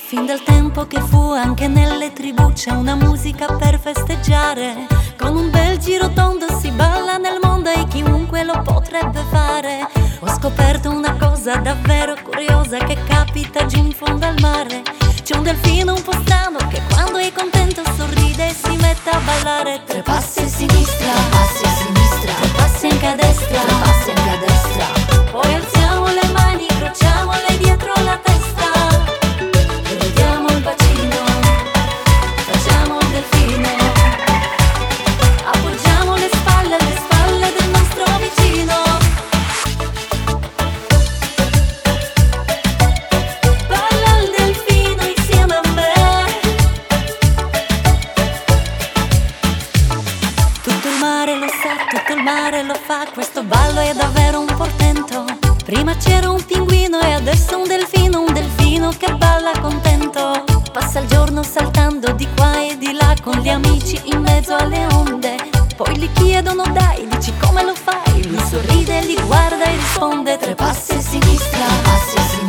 Fin dal tempo che fu anche nelle tribù c'è una musica per festeggiare. Con un bel giro tondo si balla nel mondo e chiunque lo potrebbe fare. Ho scoperto una cosa davvero curiosa che capita giù in fondo al mare. C'è un delfino un po' strano che quando è contento sorride e si mette a ballare. Tre passi a sinistra, passi a sinistra, tre passi anche a destra, tre passi anche a destra. Poi alziamo le mani, incrociamole dietro la testa. Tutto il mare lo fa, questo ballo è davvero un portento. Prima c'era un pinguino e adesso un delfino che balla contento. Passa il giorno saltando di qua e di là con gli amici in mezzo alle onde. Poi gli chiedono dai, dici come lo fai? Lui sorride, li guarda e risponde tre passi a sinistra, passi a sinistra.